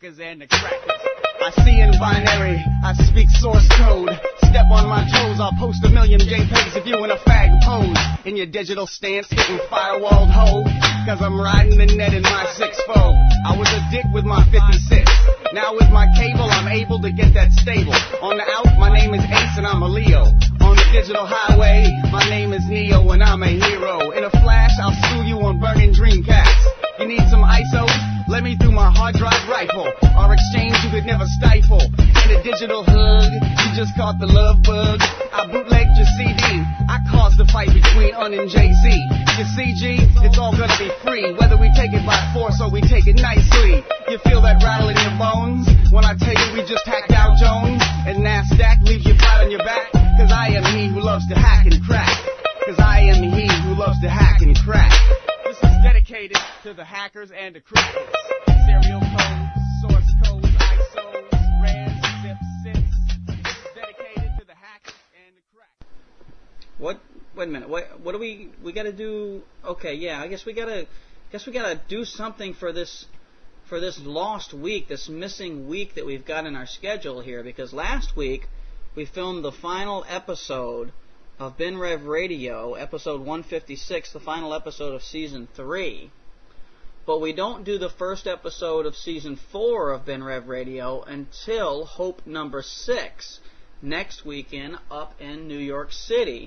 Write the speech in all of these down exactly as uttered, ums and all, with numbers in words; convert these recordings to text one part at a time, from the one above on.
hackers and the crackers. I see in binary, I speak source code. Step on my toes, I'll post a million JPEGs of you in a fag pose. In your digital stance, getting firewalled hoe. Cause I'm riding the net in my six fold. I was a dick with my fifty-six. Now with my cable, I'm able to get that stable. On the out, my name is Ace and I'm a Leo. On the digital highway, my name is Neo and I'm a hero. In a flash, I'll screw you on burning Dreamcast. You need some I S O? Let me through my hard drive rifle. Our exchange you could never stifle. And a digital hug, you just caught the love bug. I bootlegged your C D. I caused the fight between Un and Jay-Z. You see, G, it's all gonna be free. Whether we take it by force or we take it nicely. You feel that rattle in your bones? When I tell you we just hacked out Jones. And NASDAQ leaves you flat on your back. Cause I am he who loves to hack and crack. Cause I am he who loves to hack and crack. This is dedicated to the hackers and the crackers. Serial codes, source codes, I S Os, RARs, zips, zips. This is dedicated to the hackers and the crackers. What? Wait a minute. What? What do we? We got to do? Okay, yeah. I guess we gotta. Guess we gotta do something for this. For this lost week, this missing week that we've got in our schedule here, because last week we filmed the final episode of Ben Rev Radio, episode one fifty-six, the final episode of season three. But we don't do the first episode of season four of Ben Rev Radio until Hope number six, next weekend up in New York City.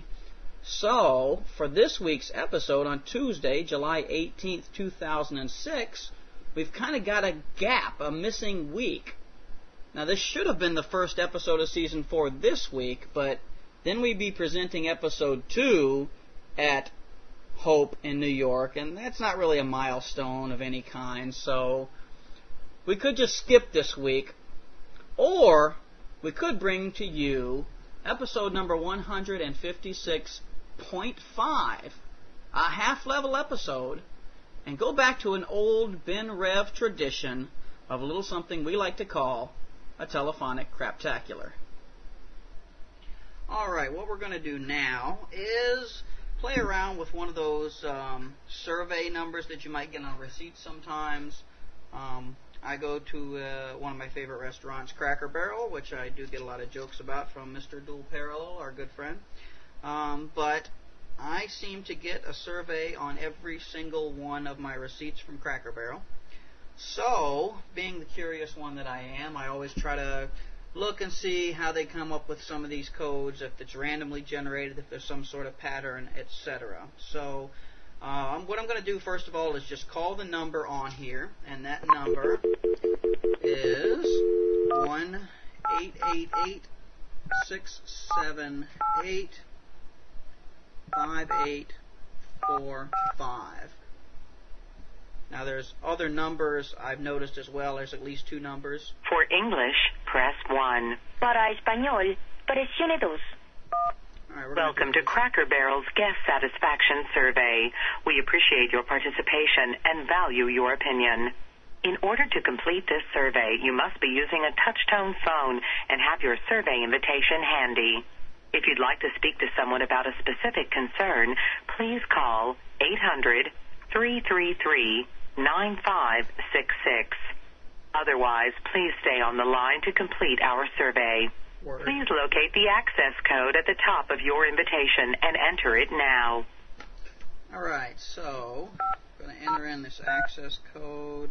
So, for this week's episode on Tuesday, July eighteenth, two thousand six, we've kind of got a gap, a missing week. Now, this should have been the first episode of season four this week, but then we'd be presenting episode two at Hope in New York, and that's not really a milestone of any kind, so we could just skip this week, or we could bring to you episode number one fifty-six point five, a half-level episode, and go back to an old Ben Rev tradition of a little something we like to call a telephonic craptacular. Alright, what we're going to do now is play around with one of those um, survey numbers that you might get on receipts sometimes. Um, I go to uh, one of my favorite restaurants, Cracker Barrel, which I do get a lot of jokes about from Mister Dual Parallel, our good friend. Um, but I seem to get a survey on every single one of my receipts from Cracker Barrel. So, being the curious one that I am, I always try to look and see how they come up with some of these codes, if it's randomly generated, if there's some sort of pattern, et cetera. So, um, what I'm going to do first of all is just call the number on here, and that number is one eight eight eight, six seven eight, five eight four five. Now there's other numbers I've noticed as well. There's at least two numbers. For English, press one. Para español, presione dos. Right, Welcome to Cracker Barrel's Guest Satisfaction Survey. We appreciate your participation and value your opinion. In order to complete this survey, you must be using a touch-tone phone and have your survey invitation handy. If you'd like to speak to someone about a specific concern, please call eight hundred, three three three, nine five six six. Otherwise, please stay on the line to complete our survey. Word. Please locate the access code at the top of your invitation and enter it now. All right, so I'm going to enter in this access code,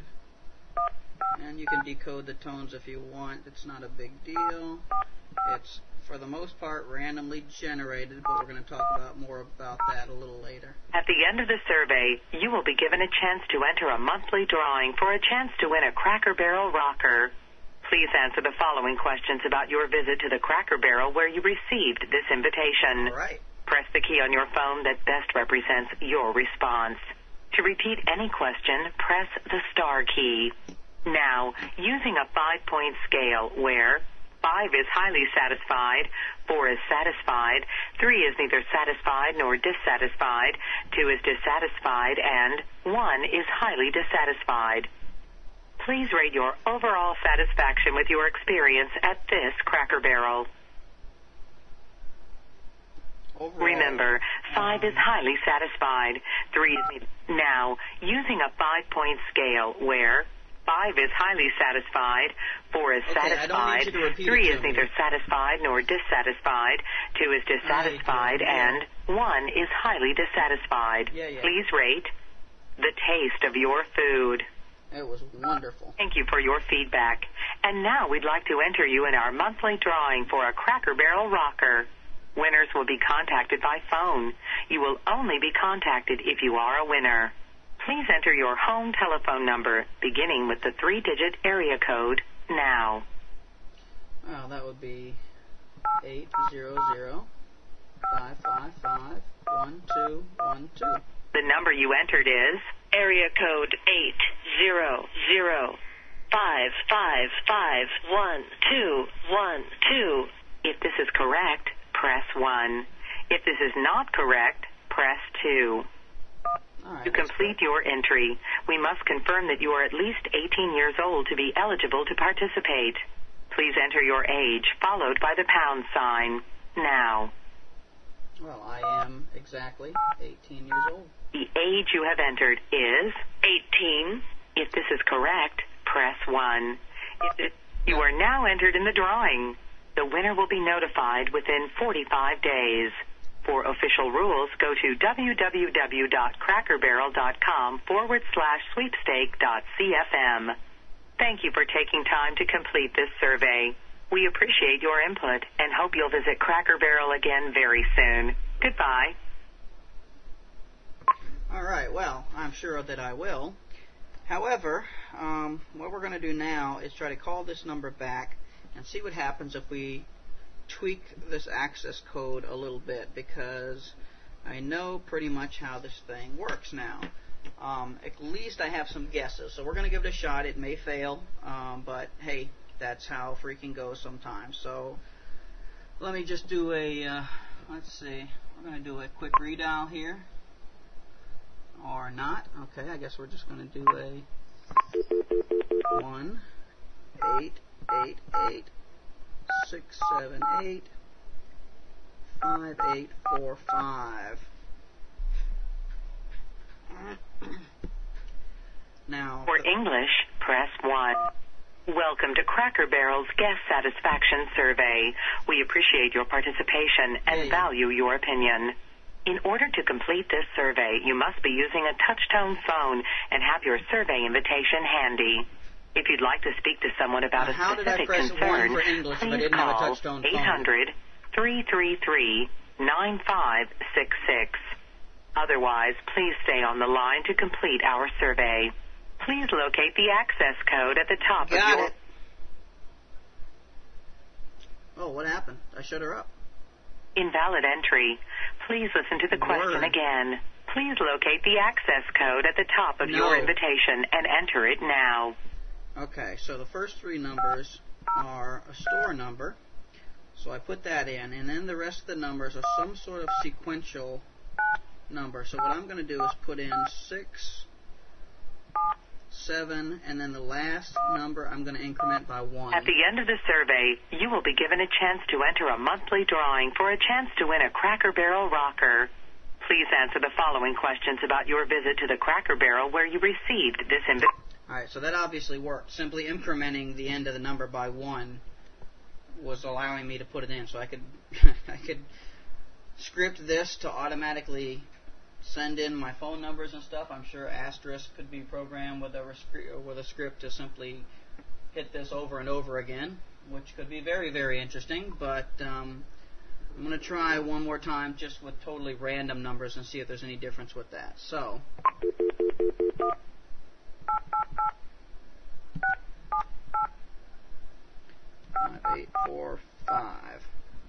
and you can decode the tones if you want. It's not a big deal. It's, for the most part, randomly generated, but we're going to talk about more about that a little later. At the end of the survey, you will be given a chance to enter a monthly drawing for a chance to win a Cracker Barrel rocker. Please answer the following questions about your visit to the Cracker Barrel where you received this invitation. All right. Press the key on your phone that best represents your response. To repeat any question, press the star key. Now, using a five-point scale where five is highly satisfied, four is satisfied, three is neither satisfied nor dissatisfied, two is dissatisfied, and one is highly dissatisfied. Please rate your overall satisfaction with your experience at this Cracker Barrel. Overall, Remember, five um, is highly satisfied, three is neither. Now, using a five-point scale where Five is highly satisfied. Four is Okay, I don't need satisfied. you to repeat it Three to is me. neither satisfied nor dissatisfied. Two is dissatisfied. I And one is highly dissatisfied. Yeah, yeah. Please rate the taste of your food. It was wonderful. Thank you for your feedback. And now we'd like to enter you in our monthly drawing for a Cracker Barrel rocker. Winners will be contacted by phone. You will only be contacted if you are a winner. Please enter your home telephone number, beginning with the three-digit area code, now. Well, that would be eight zero zero five five five one two one two. The number you entered is area code eight zero zero five five five one two one two. If this is correct, press one. If this is not correct, press two. All right, To complete your entry, we must confirm that you are at least eighteen years old to be eligible to participate. Please enter your age, followed by the pound sign, now. Well, I am exactly eighteen years old. The age you have entered is eighteen. If this is correct, press one. If it, you are now entered in the drawing. The winner will be notified within forty-five days. For official rules, go to www.crackerbarrel.com forward slash sweepstake.cfm. Thank you for taking time to complete this survey. We appreciate your input and hope you'll visit Cracker Barrel again very soon. Goodbye. All right, well, I'm sure that I will. However, um, what we're going to do now is try to call this number back and see what happens if we tweak this access code a little bit, because I know pretty much how this thing works now. Um, at least I have some guesses, so we're going to give it a shot. It may fail, um, but hey, that's how freaking goes sometimes. So let me just do a, uh, let's see, we're going to do a quick redial here. Or not. Okay, I guess we're just going to do a one, eight, eight, eight, six, seven, eight, five, eight, four, five. Now, For English, press one. Welcome to Cracker Barrel's Guest Satisfaction Survey. We appreciate your participation and Hey. value your opinion. In order to complete this survey, you must be using a touch-tone phone and have your survey invitation handy. If you'd like to speak to someone about Now, a how did I specific press one concern, for English if I please didn't have a call touch-tone phone? eight hundred, three three three, nine five six six. Otherwise, please stay on the line to complete our survey. Please locate the access code at the top Got of your... it. Oh, what happened? I shut her up. Invalid entry. Please listen to the question Word. again. Please locate the access code at the top of No. your invitation and enter it now. Okay, so the first three numbers are a store number, so I put that in, and then the rest of the numbers are some sort of sequential number. So what I'm going to do is put in six, seven, and then the last number I'm going to increment by one. At the end of the survey, you will be given a chance to enter a monthly drawing for a chance to win a Cracker Barrel rocker. Please answer the following questions about your visit to the Cracker Barrel where you received this invitation. Alright, so that obviously worked. Simply incrementing the end of the number by one was allowing me to put it in. So I could I could script this to automatically send in my phone numbers and stuff. I'm sure Asterisk could be programmed with a, rescri- with a script to simply hit this over and over again, which could be very, very interesting. But um, I'm going to try one more time just with totally random numbers and see if there's any difference with that. So... Five, eight, four, five.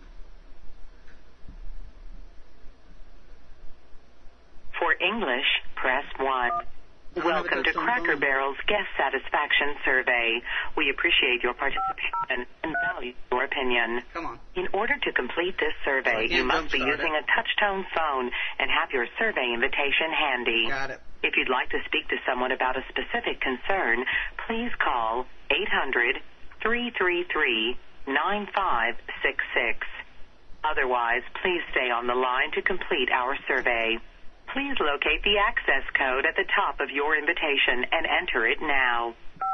For English, press one. I don't have a Welcome to touch-tone Cracker phone. Barrel's Guest Satisfaction Survey. We appreciate your participation and value your opinion. Come on. In order to complete this So I survey, can't you must be jumpstart using it. a touch-tone phone and have your survey invitation handy. Got it. If you'd like to speak to someone about a specific concern, please call eight hundred, three three three, nine five six six. Otherwise, please stay on the line to complete our survey. Please locate the access code at the top of your invitation and enter it now.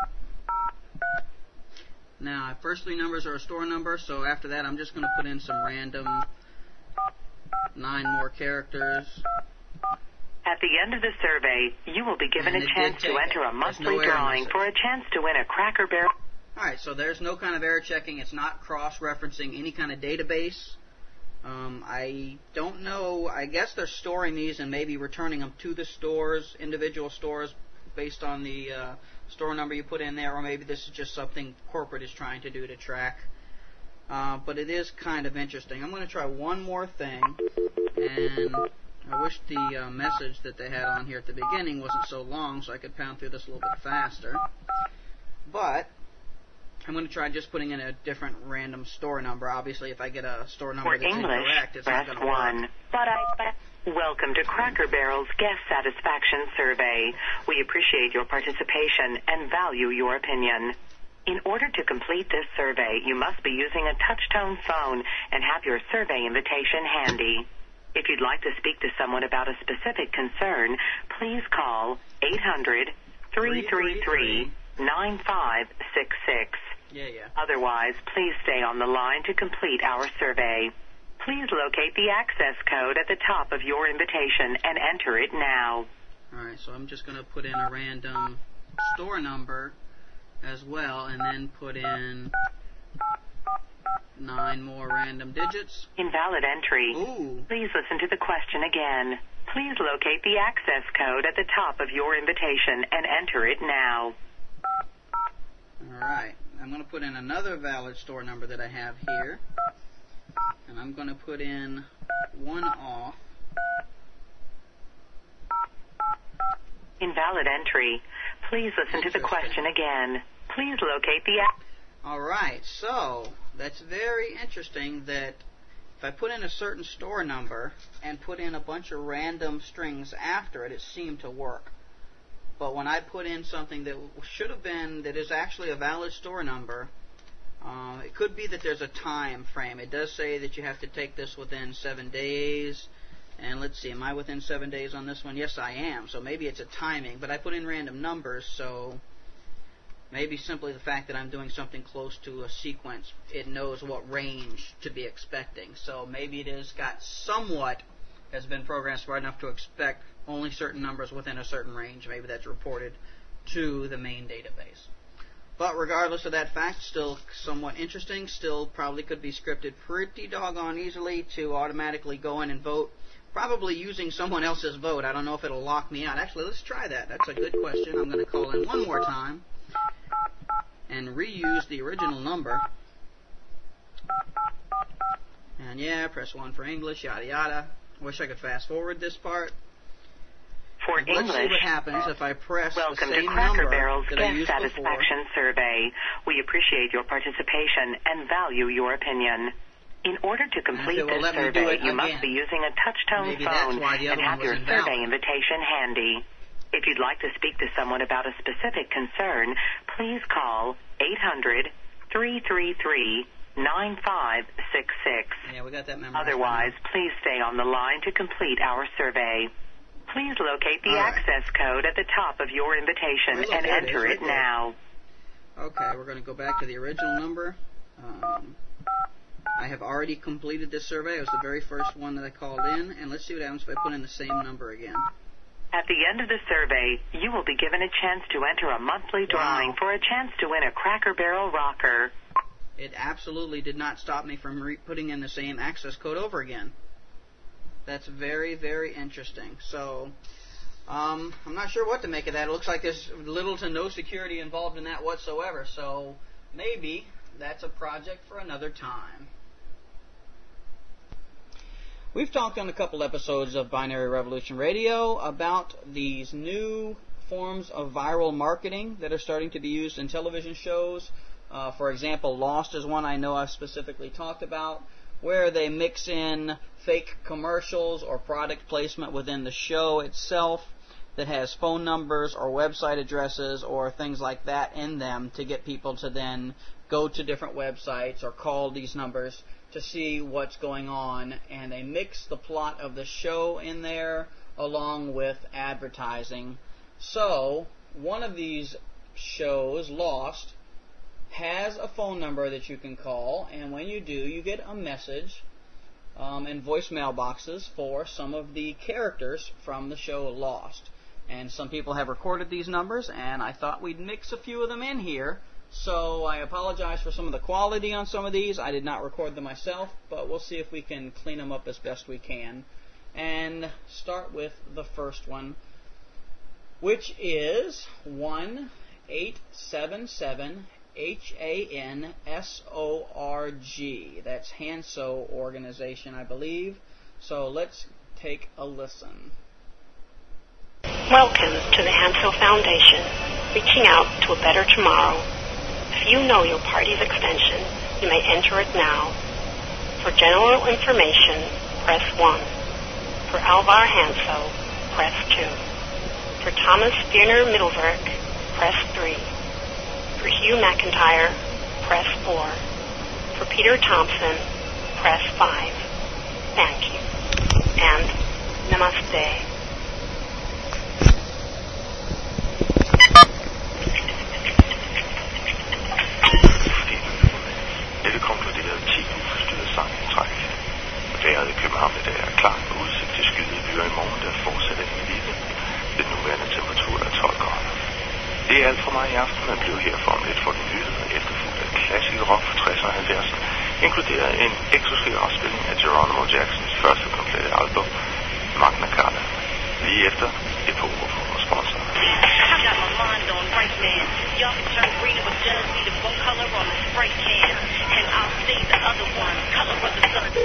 Now, firstly, numbers are a store number, so after that I'm just going to put in some random nine more characters. At the end of the survey, you will be given And a it chance did to take enter it. a There's monthly no error drawing message. for a chance to win a Cracker Barrel. Alright, so there's no kind of error checking. It's not cross-referencing any kind of database. Um, I don't know. I guess they're storing these and maybe returning them to the stores, individual stores, based on the uh, store number you put in there, or maybe this is just something corporate is trying to do to track. Uh, but it is kind of interesting. I'm going to try one more thing, and I wish the uh, message that they had on here at the beginning wasn't so long so I could pound through this a little bit faster. But I'm going to try just putting in a different random store number. Obviously, if I get a store number For that's English, incorrect, it's not press going to one. work. But I, welcome to Cracker Barrel's Guest Satisfaction Survey. We appreciate your participation and value your opinion. In order to complete this survey, you must be using a touch-tone phone and have your survey invitation handy. If you'd like to speak to someone about a specific concern, please call eight hundred, three three three, nine five six six. Yeah, yeah. Otherwise, please stay on the line to complete our survey. Please locate the access code at the top of your invitation and enter it now. Alright, so I'm just going to put in a random store number as well, and then put in nine more random digits. Invalid entry. Ooh. Please listen to the question again. Please locate the access code at the top of your invitation and enter it now. Alright, I'm going to put in another valid store number that I have here, and I'm going to put in one off. Invalid entry. Please listen to the Interesting. question again. Please locate the... Alright, so that's very interesting that if I put in a certain store number and put in a bunch of random strings after it, it seemed to work. But when I put in something that should have been, that is actually a valid store number, uh, it could be that there's a time frame. It does say that you have to take this within seven days. And let's see, am I within seven days on this one? Yes, I am. So maybe it's a timing. But I put in random numbers, so maybe simply the fact that I'm doing something close to a sequence, it knows what range to be expecting. So maybe it has got somewhat, has been programmed smart enough to expect only certain numbers within a certain range. Maybe that's reported to the main database. But regardless of that fact, still somewhat interesting. Still probably could be scripted pretty doggone easily to automatically go in and vote. Probably using someone else's vote. I don't know if it'll lock me out. Actually, let's try that. That's a good question. I'm going to call in one more time and reuse the original number. And yeah, press one for English, yada yada. Wish I could fast forward this part. For Let's English, see what happens if I press welcome the to same Cracker number Barrel's that I Guest used before. Satisfaction Survey. We appreciate your participation and value your opinion. In order to complete it will this let me do survey, it you must again. be using a touch-tone Maybe that's phone why the and other have one your was survey invalid. invitation handy. If you'd like to speak to someone about a specific concern, please call eight hundred, three three three, nine five six six. Yeah, we got that memorized. Otherwise, please stay on the line to complete our survey. Please locate the All right. access code at the top of your invitation Well, look, and there it is, enter right it there. now. Okay, we're going to go back to the original number. Um, I have already completed this survey. It was the very first one that I called in. And let's see what happens if I put in the same number again. At the end of the survey, you will be given a chance to enter a monthly drawing Wow. for a chance to win a Cracker Barrel rocker. It absolutely did not stop me from re- putting in the same access code over again. That's very, very interesting. So, um, I'm not sure what to make of that. It looks like there's little to no security involved in that whatsoever. So, maybe that's a project for another time. We've talked on a couple episodes of Binary Revolution Radio about these new forms of viral marketing that are starting to be used in television shows. Uh, for example, Lost is one I know I've specifically talked about, where they mix in fake commercials or product placement within the show itself that has phone numbers or website addresses or things like that in them to get people to then go to different websites or call these numbers to see what's going on, and they mix the plot of the show in there along with advertising. So one of these shows, Lost, has a phone number that you can call, and when you do, you get a message um, and voicemail boxes for some of the characters from the show Lost. And some people have recorded these numbers, and I thought we'd mix a few of them in here. So I apologize for some of the quality on some of these. I did not record them myself, but we'll see if we can clean them up as best we can. And start with the first one, which is one eight seven seven H A N S O R G. That's Hanso Organization, I believe. So let's take a listen. Welcome to the Hanso Foundation, reaching out to a better tomorrow. If you know your party's extension, you may enter it now. For general information, press one. For Alvar Hanso, press two. For Thomas Bierner Middelwerk, press three. For Hugh McIntyre, press four. For Peter Thompson, press five. Thank you. And namaste. Dette konkluderede ti uforstyrret sangtræk. Vejret i København i dag er klart med udsigt til skyede byer i morgen, der fortsætter i weekend. Den nuværende temperatur er tolv grader. Det er alt fra mig i aften, at blive her for om lidt for den nyheder, efterfulgt af klassisk rock fra tresserne og halvfjerdserne, inkluderet en eksklusiv afspilning af Geronimo Jacksons første komplette album, Magna Carta. Lige efter et par ord fra vores sponsor. I got my mind on right man. Y'all can turn green with jealousy to one color on the spray can. And I'll see the other one, color of the sun.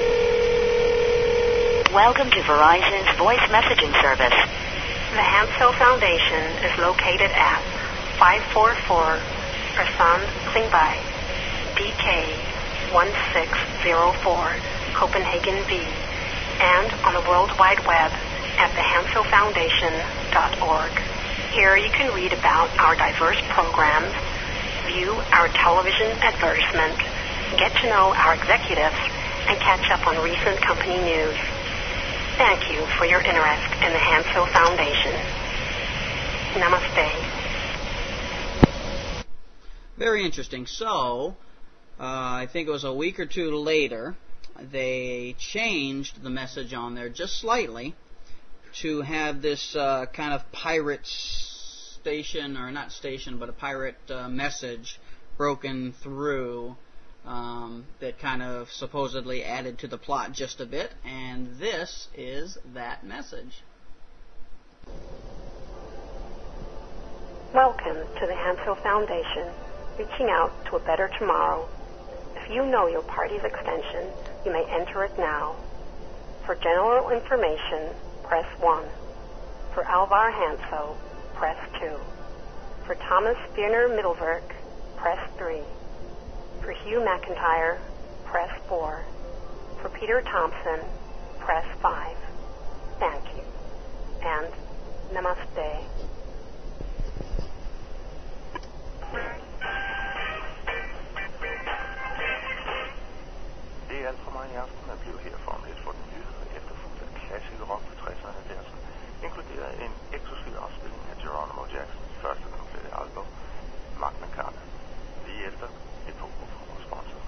Welcome to Verizon's voice messaging service. The Hanso Foundation is located at five forty-four Ersan Klingby, D K one six zero four, Copenhagen V, and on the World Wide Web at the hanso foundation dot org. Here you can read about our diverse programs, view our television advertisement, get to know our executives, and catch up on recent company news. Thank you for your interest in the Hanso Foundation. Namaste. Very interesting. So, uh, I think it was a week or two later, they changed the message on there just slightly to have this uh, kind of pirate station, or not station, but a pirate uh, message broken through um, that kind of supposedly added to the plot just a bit, and this is that message. Welcome to the Hanso Foundation, reaching out to a better tomorrow. If you know your party's extension, you may enter it now. For general information, press one. For Alvar Hanso, press two. For Thomas Bierner Middelwerk, press three. For Hugh McIntyre, press four. For Peter Thompson, press five. Thank you. And namaste. Det er alt fra mig i aften, at blive her for om lidt for den nyheder, efterfulgt af klassisk rock fra tresserne og halvfjerdserne, inkluderet en eksklusiv afspilning af Geronimo Jacksons første komplette album, Magna Carta. Lige efter et par ord fra vores sponsor.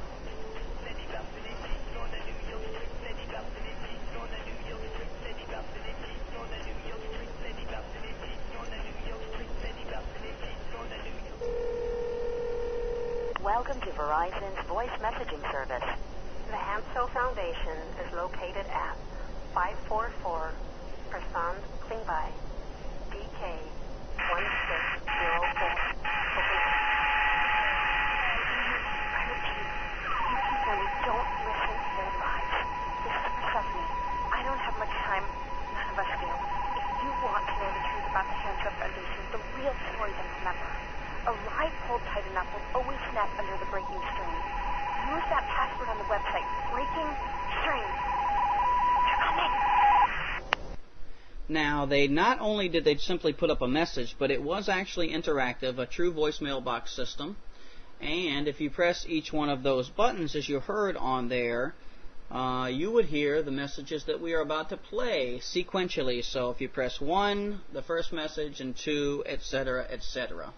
Welcome to Verizon's voice messaging service. The Hanso Foundation is located at five forty-four Ersan Klingby, D K one six zero four, Copenhagen. I repeat, you sincerely don't listen to their lies. Just trust me, I don't have much time. None of us do. If you want to know the truth about the Hanso Foundation, the real story, then remember, a lie pulled tight enough will always snap under the breaking string. Use that password on the website, breaking string. They're coming. Now, they not only did they simply put up a message, but it was actually interactive, a true voicemail box system. And if you press each one of those buttons, as you heard on there, uh, you would hear the messages that we are about to play sequentially. So if you press one, the first message, and two, et cetera, et cetera.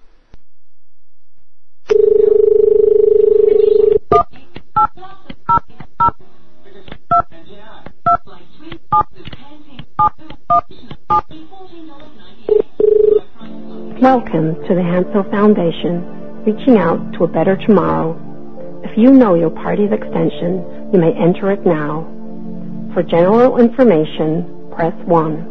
Welcome to the Hansel Foundation, reaching out to a better tomorrow. If you know your party's extension, you may enter it now. For general information, press one.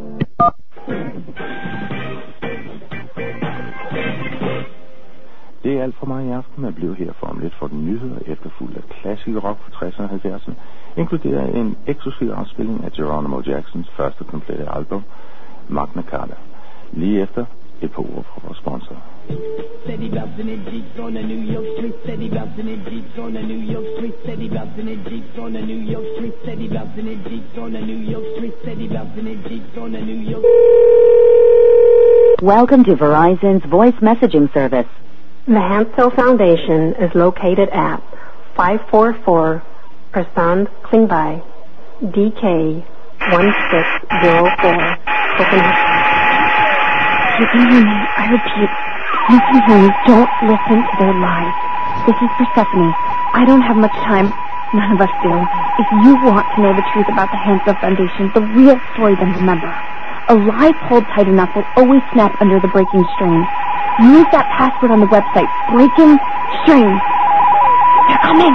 Det er alt for mig i aften, men bliver her for om lidt for den nyheder, efterfulgt af klassisk rock fra tresserne og halvfjerdserne, inkluderer en eksklusiv afspilning af Geronimo Jacksons første komplette album, Magna Carta. Lige efter et par ord fra vores sponsor. Steady bouncing in Jeeps on the New York street. Steady bouncing in Jeeps on the New York street. Steady bouncing in Jeeps on the New York street. Steady bouncing in Jeeps on the New York street. Steady bouncing in Jeeps on the New York. Welcome to Verizon's voice messaging service. The Hansel Foundation is located at five forty-four Persand Klingby, D K one six zero four, Copenhagen. You can hear me. I repeat, you can hear me. Don't listen to their lies. This is Persephone. I don't have much time. None of us do. If you want to know the truth about the Hansel Foundation, the real story, then remember, a lie pulled tight enough will always snap under the breaking strain. Use that password on the website, Breaking Strain. They're coming.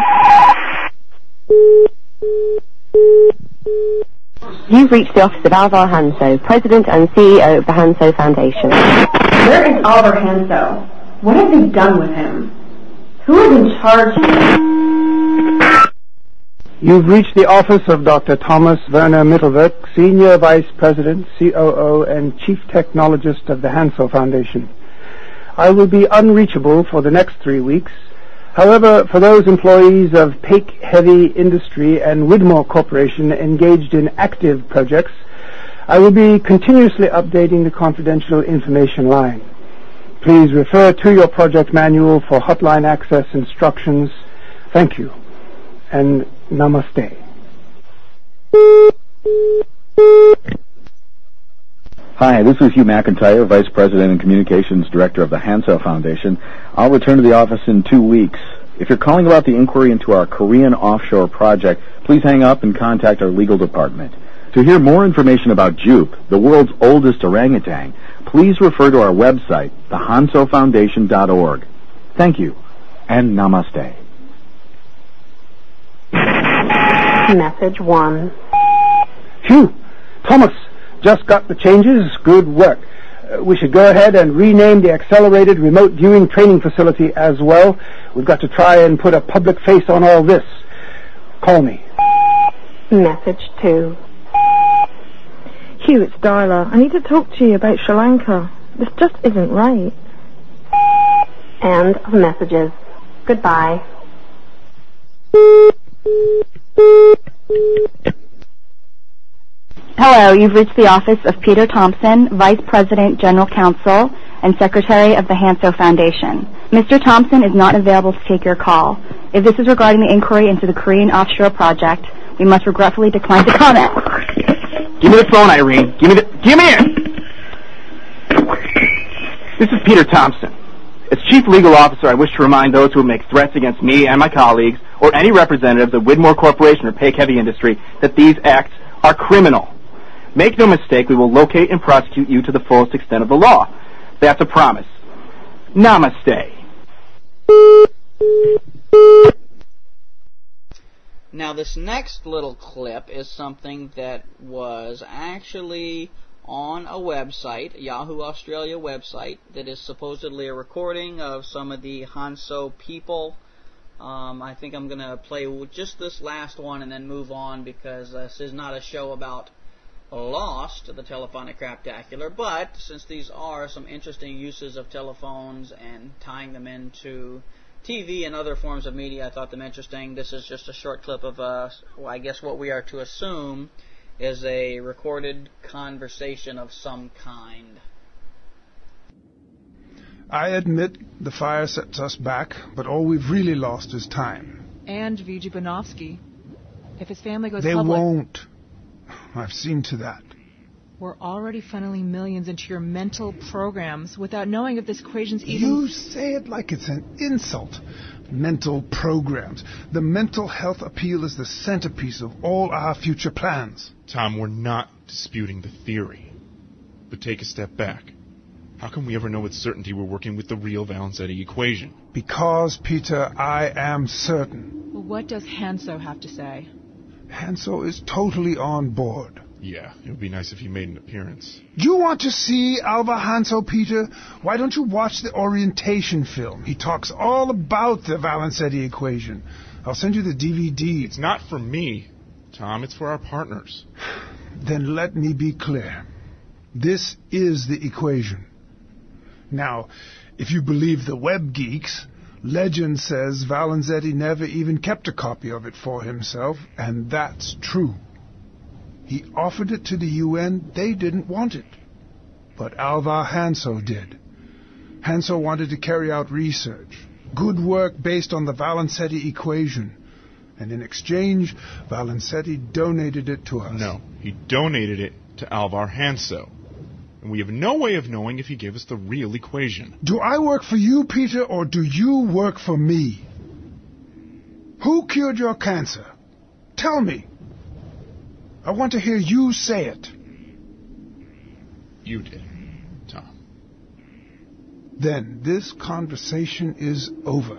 You've reached the office of Alvar Hanso, President and C E O of the Hanso Foundation. Where is Alvar Hanso? What have they done with him? Who is in charge here? You've reached the office of Doctor Thomas Werner Mittelwerk, Senior Vice President, C O O, and Chief Technologist of the Hanso Foundation. I will be unreachable for the next three weeks. However, for those employees of Paik Heavy Industry and Widmore Corporation engaged in active projects, I will be continuously updating the confidential information line. Please refer to your project manual for hotline access instructions. Thank you, and namaste. Hi, this is Hugh McIntyre, Vice President and Communications Director of the Hanso Foundation. I'll return to the office in two weeks. If you're calling about the inquiry into our Korean offshore project, please hang up and contact our legal department. To hear more information about Jupe, the world's oldest orangutan, please refer to our website, the hanso foundation dot org. Thank you, and namaste. Message one. Hugh, Thomas, just got the changes. Good work. Uh, we should go ahead and rename the Accelerated Remote Viewing Training Facility as well. We've got to try and put a public face on all this. Call me. Message two. Hugh, it's Darla. I need to talk to you about Sri Lanka. This just isn't right. End of messages. Goodbye. Hello, you've reached the office of Peter Thompson, Vice President, General Counsel, and Secretary of the Hanso Foundation. Mister Thompson is not available to take your call. If this is regarding the inquiry into the Korean offshore project, we must regretfully decline to comment. Give me the phone, Irene. Give me the... Give me it! This is Peter Thompson. As Chief Legal Officer, I wish to remind those who make threats against me and my colleagues, or any representatives of Widmore Corporation or Paik Heavy Industry, that these acts are criminal. Make no mistake, we will locate and prosecute you to the fullest extent of the law. That's a promise. Namaste. Now, this next little clip is something that was actually on a website, a Yahoo Australia website, that is supposedly a recording of some of the Hanso people. Um, I think I'm going to play just this last one and then move on, because this is not a show about Lost, the telephonic craptacular, but since these are some interesting uses of telephones and tying them into T V and other forms of media, I thought them interesting. This is just a short clip of, uh, well, I guess what we are to assume is a recorded conversation of some kind. I admit the fire sets us back, but all we've really lost is time. And Vijay Banovsky. If his family goes They public... won't. I've seen to that. We're already funneling millions into your mental programs without knowing if this equation's even... You say it like it's an insult. Mental programs. The mental health appeal is the centerpiece of all our future plans. Tom, we're not disputing the theory. But take a step back. How can we ever know with certainty we're working with the real Valenzetti equation? Because, Peter, I am certain. Well, what does Hanso have to say? Hanso is totally on board. Yeah, it would be nice if he made an appearance. Do you want to see Alva Hanso, Peter? Why don't you watch the orientation film? He talks all about the Valenzetti equation. I'll send you the D V D. It's not for me, Tom. It's for our partners. Then let me be clear. This is the equation. Now, if you believe the web geeks, legend says Valenzetti never even kept a copy of it for himself, and that's true. He offered it to the U N. They didn't want it. But Alvar Hanso did. Hanso wanted to carry out research. Good work based on the Valenzetti equation. And in exchange, Valenzetti donated it to us. No, he donated it to Alvar Hanso. And we have no way of knowing if he gave us the real equation. Do I work for you, Peter, or do you work for me? Who cured your cancer? Tell me. I want to hear you say it. You did, Tom. Then this conversation is over.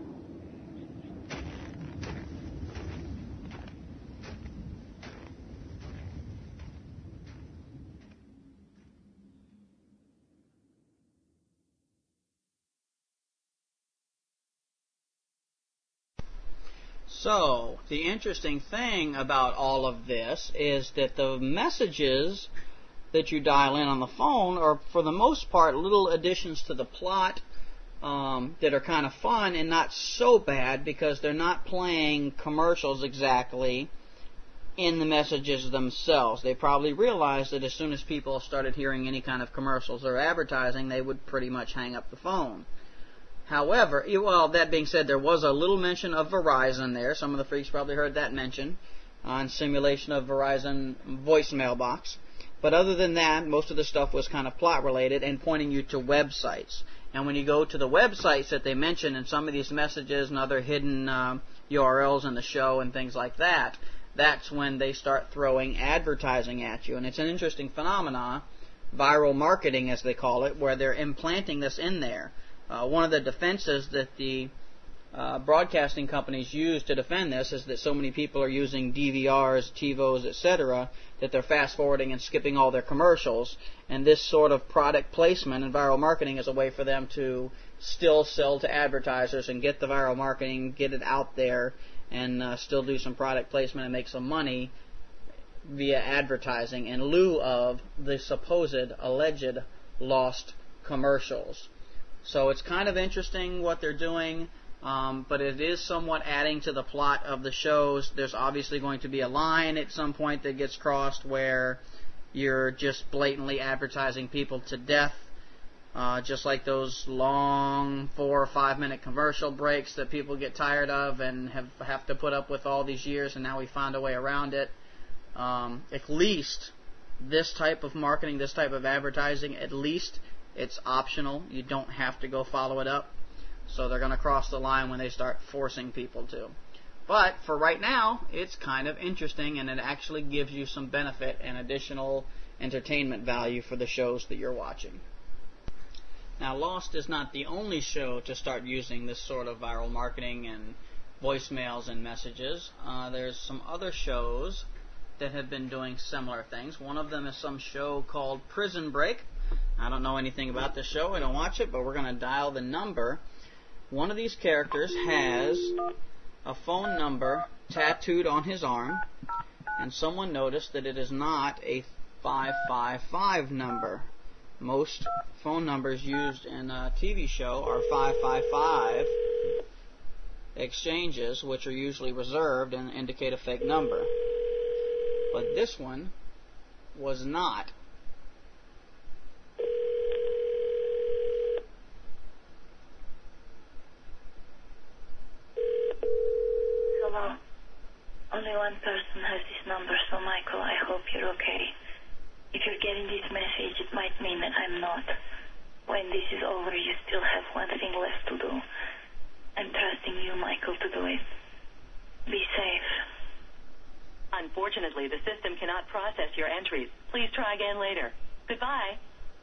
So, the interesting thing about all of this is that the messages that you dial in on the phone are, for the most part, little additions to the plot um, that are kind of fun and not so bad because they're not playing commercials exactly in the messages themselves. They probably realized that as soon as people started hearing any kind of commercials or advertising, they would pretty much hang up the phone. However, well, that being said, there was a little mention of Verizon there. Some of the freaks probably heard that mention on simulation of Verizon voicemail box. But other than that, most of the stuff was kind of plot-related and pointing you to websites. And when you go to the websites that they mention in some of these messages and other hidden uh, U R Ls in the show and things like that, that's when they start throwing advertising at you. And it's an interesting phenomenon, viral marketing as they call it, where they're implanting this in there. Uh, one of the defenses that the uh, broadcasting companies use to defend this is that so many people are using D V Rs, TiVos, et cetera, that they're fast-forwarding and skipping all their commercials. And this sort of product placement and viral marketing is a way for them to still sell to advertisers and get the viral marketing, get it out there, and uh, still do some product placement and make some money via advertising in lieu of the supposed, alleged, lost commercials. So it's kind of interesting what they're doing, um, but it is somewhat adding to the plot of the shows. There's obviously going to be a line at some point that gets crossed where you're just blatantly advertising people to death, uh, just like those long four or five minute commercial breaks that people get tired of and have, have to put up with all these years, and now we found a way around it. Um, at least this type of marketing, this type of advertising, at least it's optional. You don't have to go follow it up. So they're going to cross the line when they start forcing people to. But for right now, it's kind of interesting, and it actually gives you some benefit and additional entertainment value for the shows that you're watching. Now, Lost is not the only show to start using this sort of viral marketing and voicemails and messages. Uh, there's some other shows that have been doing similar things. One of them is some show called Prison Break. I don't know anything about this show. I don't watch it, but we're going to dial the number. One of these characters has a phone number tattooed on his arm, and someone noticed that it is not a five five five number. Most phone numbers used in a T V show are five five five exchanges, which are usually reserved and indicate a fake number. But this one was not. Hello. Only one person. hope you're okay. If you're getting this message, it might mean that I'm not. When this is over, you still have one thing left to do. I'm trusting you, Michael, to do it. Be safe. Unfortunately, the system cannot process your entries. Please try again later. Goodbye.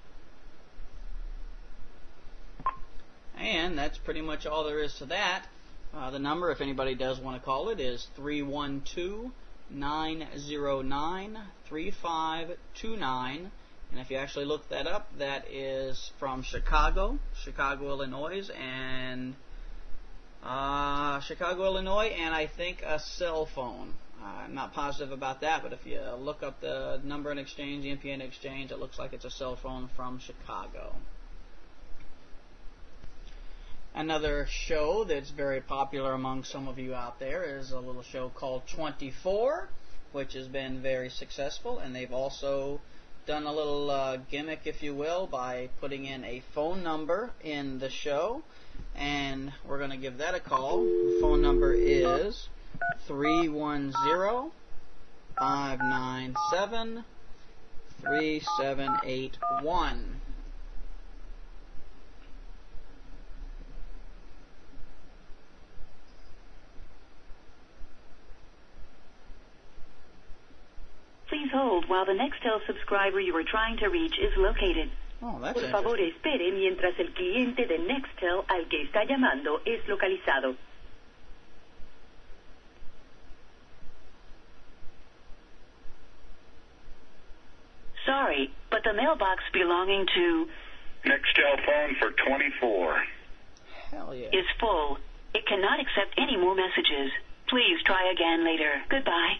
And that's pretty much all there is to that. Uh, the number, if anybody does want to call it, is three one two, nine zero nine, three five two nine. And if you actually look that up, that is from Chicago, Chicago, Illinois, and uh, Chicago, Illinois, and I think a cell phone. Uh, I'm not positive about that, but if you look up the number in exchange, the M P N exchange, it looks like it's a cell phone from Chicago. Another show that's very popular among some of you out there is a little show called twenty-four, which has been very successful, and they've also done a little uh, gimmick, if you will, by putting in a phone number in the show, and we're going to give that a call. The phone number is three one zero, five nine seven, three seven eight one. Please hold while the Nextel subscriber you are trying to reach is located. Oh, that's Por favor, espere mientras el cliente de Nextel al que está llamando es localizado. Sorry, but the mailbox belonging to Nextel phone for twenty-four Hell yeah. is full. It cannot accept any more messages. Please try again later. Goodbye.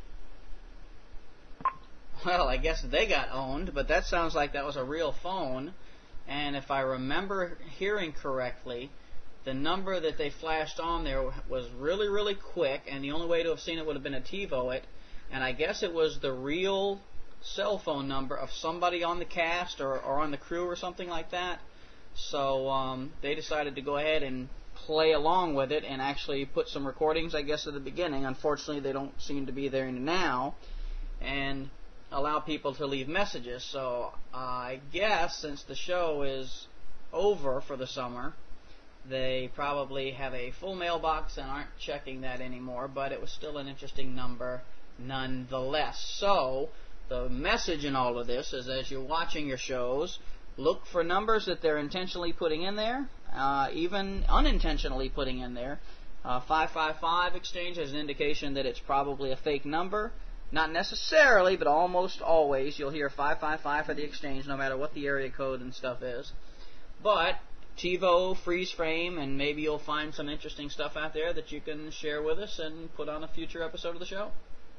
Well, I guess they got owned, but that sounds like that was a real phone. And if I remember hearing correctly, the number that they flashed on there was really, really quick, and the only way to have seen it would have been to TiVo it. And I guess it was the real cell phone number of somebody on the cast or, or on the crew or something like that. So um, they decided to go ahead and play along with it and actually put some recordings, I guess, at the beginning. Unfortunately, they don't seem to be there now. And allow people to leave messages. So uh, I guess since the show is over for the summer, they probably have a full mailbox and aren't checking that anymore, but it was still an interesting number nonetheless. So the message in all of this is, as you're watching your shows, look for numbers that they're intentionally putting in there, uh, even unintentionally putting in there. Uh, five five five exchange has an indication that it's probably a fake number. Not necessarily, but almost always you'll hear five five five for the exchange, no matter what the area code and stuff is. But TiVo, freeze frame, and maybe you'll find some interesting stuff out there that you can share with us and put on a future episode of the show.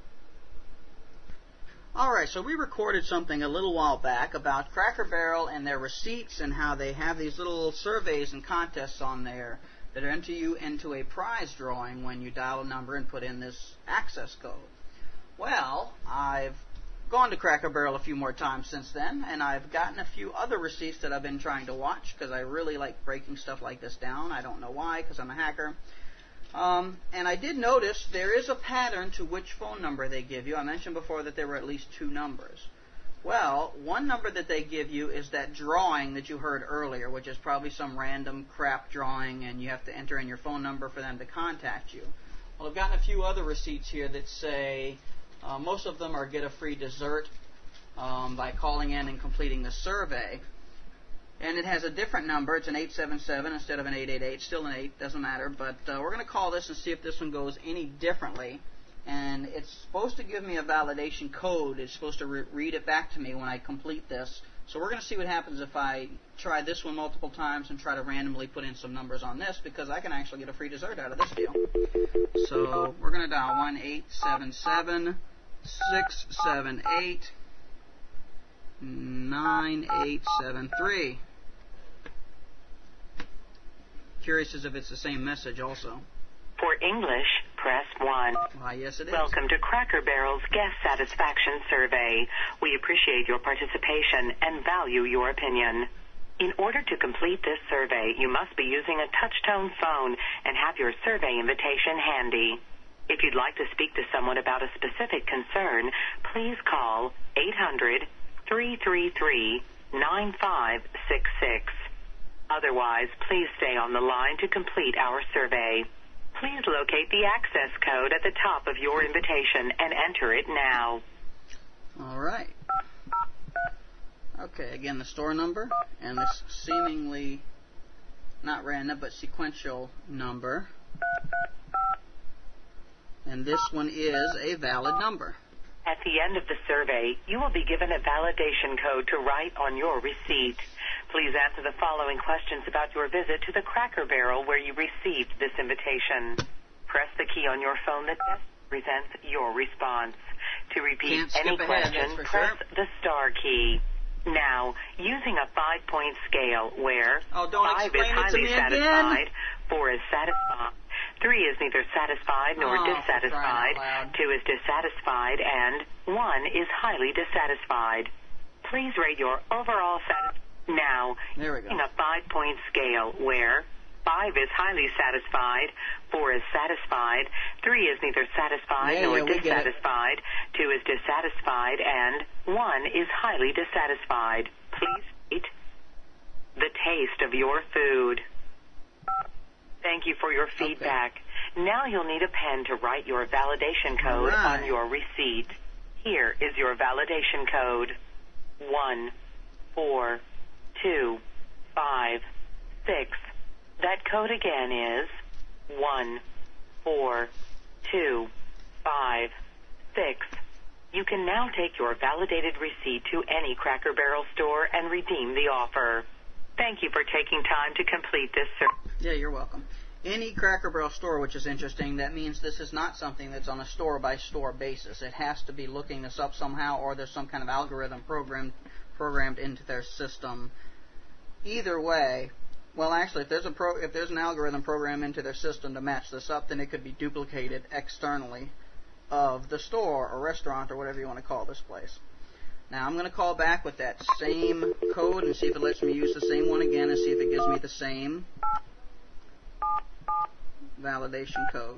Alright, so we recorded something a little while back about Cracker Barrel and their receipts and how they have these little surveys and contests on there that enter you into a prize drawing when you dial a number and put in this access code. Well, I've gone to Cracker Barrel a few more times since then, and I've gotten a few other receipts that I've been trying to watch because I really like breaking stuff like this down. I don't know why, because I'm a hacker. Um, and I did notice there is a pattern to which phone number they give you. I mentioned before that there were at least two numbers. Well, one number that they give you is that drawing that you heard earlier, which is probably some random crap drawing, and you have to enter in your phone number for them to contact you. Well, I've gotten a few other receipts here that say... Uh, most of them are get a free dessert um, by calling in and completing the survey. And it has a different number. It's an eight seven seven instead of an eight eight eight. Still an eight, doesn't matter. But uh, we're going to call this and see if this one goes any differently. And it's supposed to give me a validation code. It's supposed to re- read it back to me when I complete this. So we're going to see what happens if I try this one multiple times and try to randomly put in some numbers on this, because I can actually get a free dessert out of this deal. So we're going to dial one eight seven seven six seven eight nine eight seven three. Curious as if it's the same message also. For English, press one. Why, yes it is. Welcome to Cracker Barrel's Guest Satisfaction Survey. We appreciate your participation and value your opinion. In order to complete this survey, you must be using a touch-tone phone and have your survey invitation handy. If you'd like to speak to someone about a specific concern, please call eight hundred, three three three, nine five six six. Otherwise, please stay on the line to complete our survey. Please locate the access code at the top of your invitation and enter it now. All right. Okay, again, the store number and this seemingly not random but sequential number. And this one is a valid number. At the end of the survey, you will be given a validation code to write on your receipt. Please answer the following questions about your visit to the Cracker Barrel where you received this invitation. Press the key on your phone that best presents your response. To repeat any question, press the star key. Now, using a five-point scale where oh, don't five is highly satisfied, four is satisfied, three is neither satisfied nor oh, dissatisfied, two is dissatisfied, and one is highly dissatisfied. Please rate your overall satisfaction. Now, there we go. Using a five-point scale where five is highly satisfied, four is satisfied, three is neither satisfied yeah, nor yeah, dissatisfied, two is dissatisfied, and one is highly dissatisfied. Please rate the taste of your food. Thank you for your feedback. Okay. Now you'll need a pen to write your validation code right. on your receipt. Here is your validation code. One, four, two, five, six. That code again is one, four, two, five, six. You can now take your validated receipt to any Cracker Barrel store and redeem the offer. Thank you for taking time to complete this survey. Yeah, you're welcome. Any Cracker Barrel store, which is interesting, that means this is not something that's on a store-by-store basis. It has to be looking this up somehow, or there's some kind of algorithm programmed programmed into their system. Either way, well, actually, if there's a pro, if there's an algorithm programmed into their system to match this up, then it could be duplicated externally of the store or restaurant or whatever you want to call this place. Now, I'm going to call back with that same code and see if it lets me use the same one again and see if it gives me the same validation code.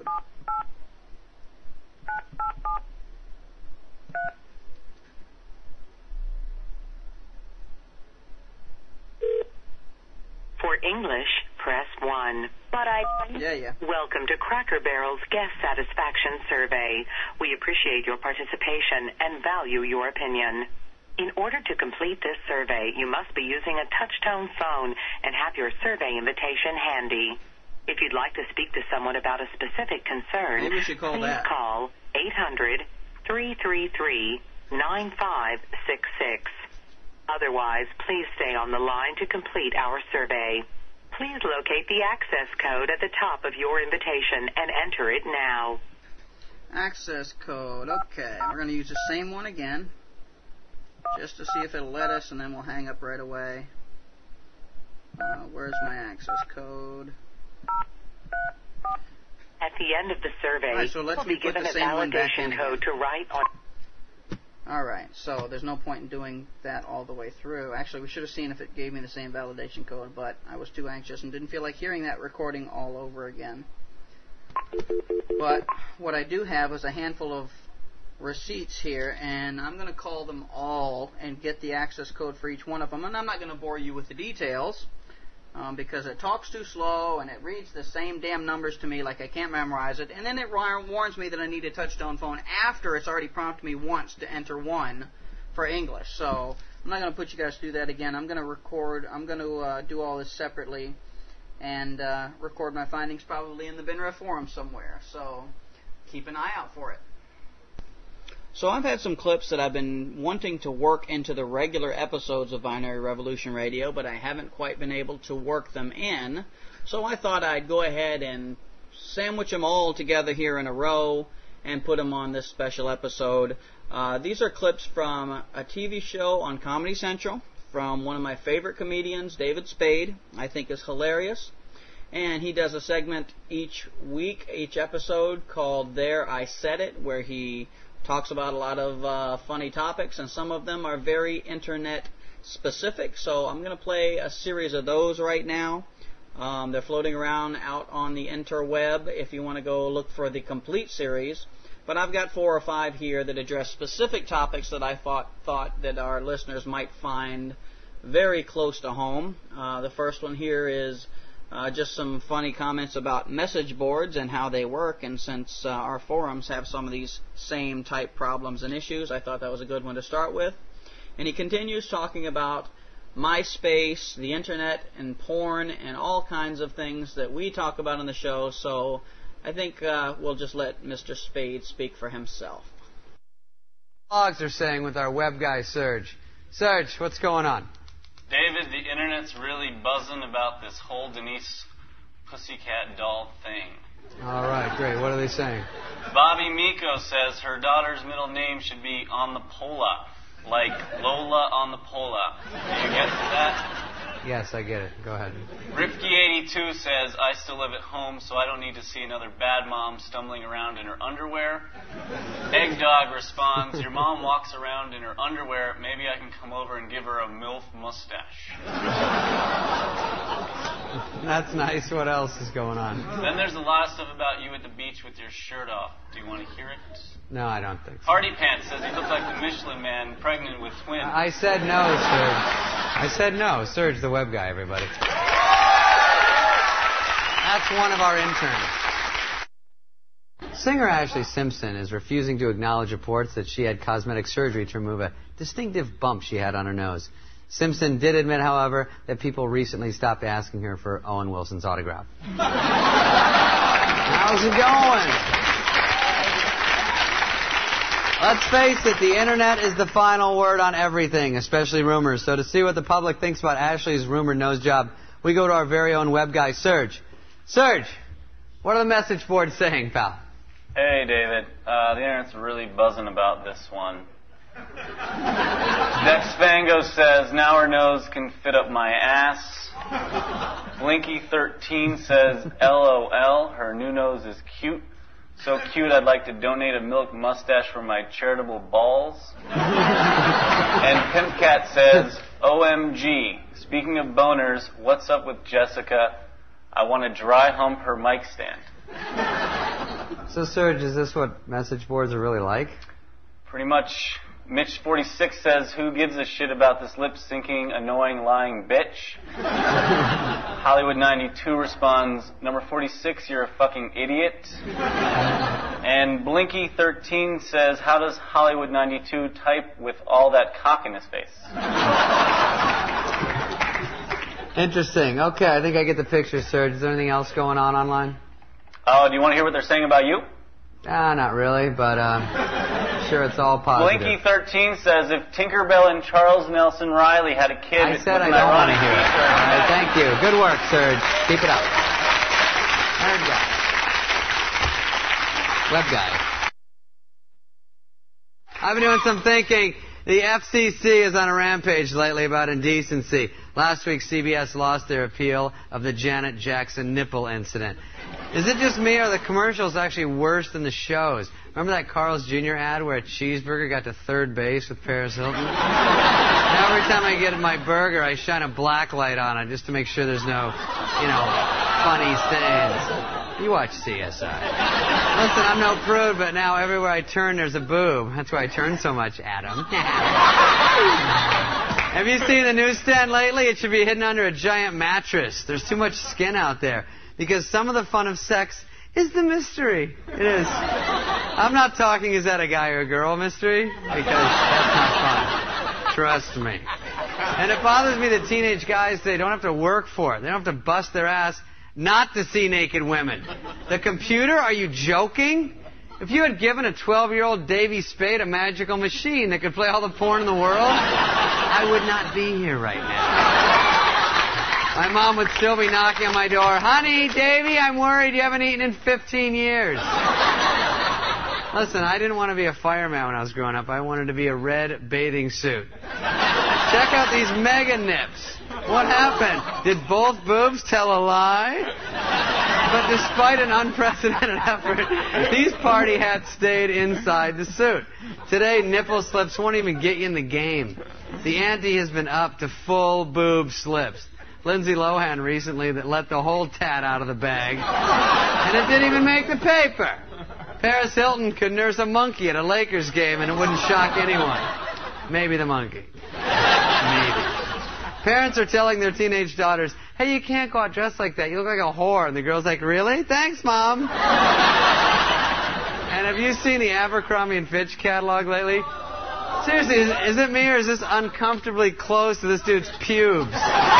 For English, press one. But I... Yeah, yeah. Welcome to Cracker Barrel's Guest Satisfaction Survey. We appreciate your participation and value your opinion. In order to complete this survey, you must be using a touch-tone phone and have your survey invitation handy. If you'd like to speak to someone about a specific concern, Maybe we should call please that. call eight hundred, three three three, nine five six six. Otherwise, please stay on the line to complete our survey. Please locate the access code at the top of your invitation and enter it now. Access code. Okay, we're going to use the same one again, just to see if it'll let us, and then we'll hang up right away. Uh, where's my access code? At the end of the survey, right, so let's you'll be given a validation code to write on. Alright, so there's no point in doing that all the way through. Actually, we should have seen if it gave me the same validation code, but I was too anxious and didn't feel like hearing that recording all over again. But what I do have is a handful of receipts here, and I'm going to call them all and get the access code for each one of them. And I'm not going to bore you with the details, um, because it talks too slow and it reads the same damn numbers to me like I can't memorize it. And then it warns me that I need a touch-tone phone after it's already prompted me once to enter one for English. So I'm not going to put you guys through that again. I'm going to record, I'm going to uh, do all this separately and uh, record my findings probably in the BinRef forum somewhere. So keep an eye out for it. So I've had some clips that I've been wanting to work into the regular episodes of Binary Revolution Radio, but I haven't quite been able to work them in. So I thought I'd go ahead and sandwich them all together here in a row and put them on this special episode. Uh, these are clips from a T V show on Comedy Central from one of my favorite comedians, David Spade. I think is hilarious. And he does a segment each week, each episode, called There I Said It, where he talks about a lot of uh, funny topics, and some of them are very internet specific. So I'm going to play a series of those right now. Um, they're floating around out on the interweb if you want to go look for the complete series. But I've got four or five here that address specific topics that I thought, thought that our listeners might find very close to home. Uh, the first one here is uh, just some funny comments about message boards and how they work. And since uh, our forums have some of these same type problems and issues, I thought that was a good one to start with. And he continues talking about MySpace, the internet, and porn, and all kinds of things that we talk about on the show. So I think uh, we'll just let Mister Spade speak for himself. Blogs are saying with our web guy, Serge. Serge, what's going on? David, the internet's really buzzing about this whole Denise Pussycat doll thing. All right, great. What are they saying? Bobby Miko says her daughter's middle name should be on the Pola, like Lola on the Pola. Do you get that? Yes, I get it. Go ahead. Rifky eighty-two says, I still live at home, so I don't need to see another bad mom stumbling around in her underwear. Egg Dog responds, your mom walks around in her underwear. Maybe I can come over and give her a MILF mustache. That's nice. What else is going on? Then there's a lot of stuff about you at the beach with your shirt off. Do you want to hear it? No, I don't think so. Hardy Pants says he looks like the Michelin Man pregnant with twins. I said no, Serge. I said no. Serge, the web guy, everybody. That's one of our interns. Singer Ashley Simpson is refusing to acknowledge reports that she had cosmetic surgery to remove a distinctive bump she had on her nose. Simpson did admit, however, that people recently stopped asking her for Owen Wilson's autograph. How's it going? Let's face it, the internet is the final word on everything, especially rumors. So to see what the public thinks about Ashley's rumored nose job, we go to our very own web guy, Serge. Serge, what are the message boards saying, pal? Hey, David. Uh, the internet's really buzzing about this one. Dex Fango says, now her nose can fit up my ass. Blinky thirteen says, LOL, her new nose is cute. So cute, I'd like to donate a milk mustache for my charitable balls. And Pimp Cat says, O M G, speaking of boners, what's up with Jessica? I want to dry hump her mic stand. So, Serge, is this what message boards are really like? Pretty much. Mitch forty-six says, who gives a shit about this lip-syncing, annoying, lying bitch? Hollywood ninety-two responds, number forty-six, you're a fucking idiot. And Blinky thirteen says, how does Hollywood ninety-two type with all that cock in his face? Interesting. Okay, I think I get the picture, Serge. Is there anything else going on online? Oh, do you want to hear what they're saying about you? Ah, not really, but uh, sure, it's all positive. Blinky thirteen says, if Tinkerbell and Charles Nelson Riley had a kid... I said I don't want to hear it. All right, thank you. Good work, Serge. Keep it up. Nerd guy. Web guy. I've been doing some thinking. The F C C is on a rampage lately about indecency. Last week, C B S lost their appeal of the Janet Jackson nipple incident. Is it just me, or are the commercials actually worse than the shows? Remember that Carl's Junior ad where a cheeseburger got to third base with Paris Hilton? Now every time I get my burger, I shine a black light on it just to make sure there's no, you know, funny scenes. You watch C S I. Listen, I'm no prude, but now everywhere I turn, there's a boob. That's why I turn so much, Adam. Have you seen the newsstand lately? It should be hidden under a giant mattress. There's too much skin out there. Because some of the fun of sex is the mystery. It is. I'm not talking, is that a guy or a girl mystery? Because that's not fun. Trust me. And it bothers me that teenage guys, they don't have to work for it. They don't have to bust their ass not to see naked women. The computer? Are you joking? If you had given a twelve-year-old Davy Spade a magical machine that could play all the porn in the world, I would not be here right now. My mom would still be knocking on my door. Honey, Davy, I'm worried you haven't eaten in fifteen years. Listen, I didn't want to be a fireman when I was growing up. I wanted to be a red bathing suit. Check out these mega nips. What happened? Did both boobs tell a lie? But despite an unprecedented effort, these party hats stayed inside the suit. Today, nipple slips won't even get you in the game. The ante has been up to full boob slips. Lindsay Lohan recently that let the whole tat out of the bag, and it didn't even make the paper. Paris Hilton could nurse a monkey at a Lakers game, and it wouldn't shock anyone. Maybe the monkey. Maybe. Parents are telling their teenage daughters, hey, you can't go out dressed like that. You look like a whore. And the girl's like, really? Thanks, Mom. And have you seen the Abercrombie and Fitch catalog lately? Seriously, is, is it me or is this uncomfortably close to this dude's pubes?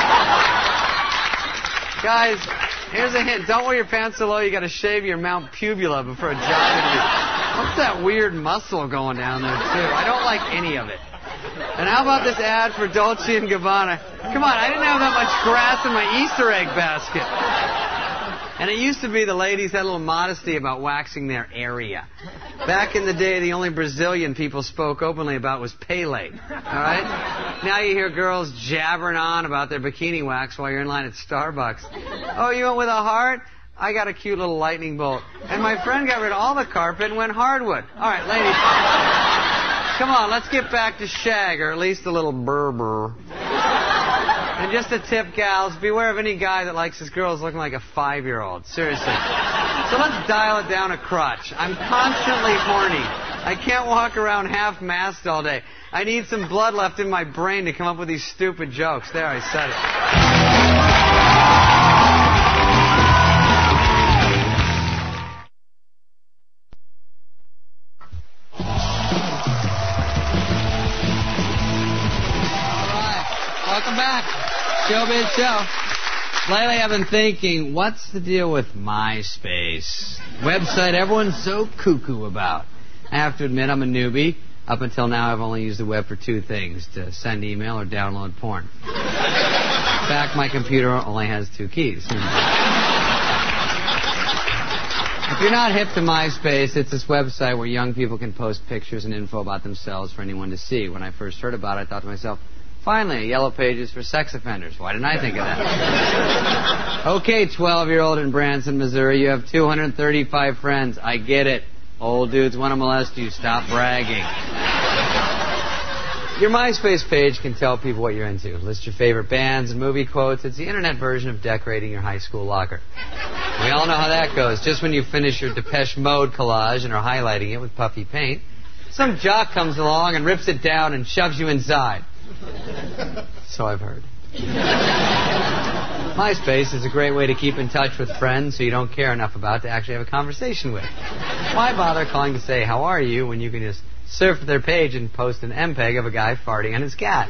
Guys, here's a hint. Don't wear your pants so low you got to shave your Mount Pubula before a job interview. What's that weird muscle going down there, too? I don't like any of it. And how about this ad for Dolce and Gabbana? Come on, I didn't have that much grass in my Easter egg basket. And it used to be the ladies had a little modesty about waxing their area. Back in the day, the only Brazilian people spoke openly about was Pele. All right? Now you hear girls jabbering on about their bikini wax while you're in line at Starbucks. Oh, you went with a heart? I got a cute little lightning bolt. And my friend got rid of all the carpet and went hardwood. All right, ladies. Come on, let's get back to shag, or at least a little Berber. And just a tip, gals, beware of any guy that likes his girls looking like a five-year-old. Seriously. So let's dial it down a crotch. I'm constantly horny. I can't walk around half-mast all day. I need some blood left in my brain to come up with these stupid jokes. There, I said it. Welcome back. Showbiz Show. Lately I've been thinking, what's the deal with MySpace? Website everyone's so cuckoo about. I have to admit I'm a newbie. Up until now I've only used the web for two things, to send email or download porn. In fact, my computer only has two keys. If you're not hip to MySpace, it's this website where young people can post pictures and info about themselves for anyone to see. When I first heard about it, I thought to myself, finally, a yellow pages for sex offenders. Why didn't I think of that? Okay, twelve-year-old in Branson, Missouri, you have two hundred thirty-five friends. I get it. Old dudes want to molest you. Stop bragging. Your MySpace page can tell people what you're into. List your favorite bands and movie quotes. It's the internet version of decorating your high school locker. We all know how that goes. Just when you finish your Depeche Mode collage and are highlighting it with puffy paint, some jock comes along and rips it down and shoves you inside. So I've heard. MySpace is a great way to keep in touch with friends who you don't care enough about to actually have a conversation with. Why bother calling to say, how are you, when you can just surf their page and post an M P E G of a guy farting on his cat?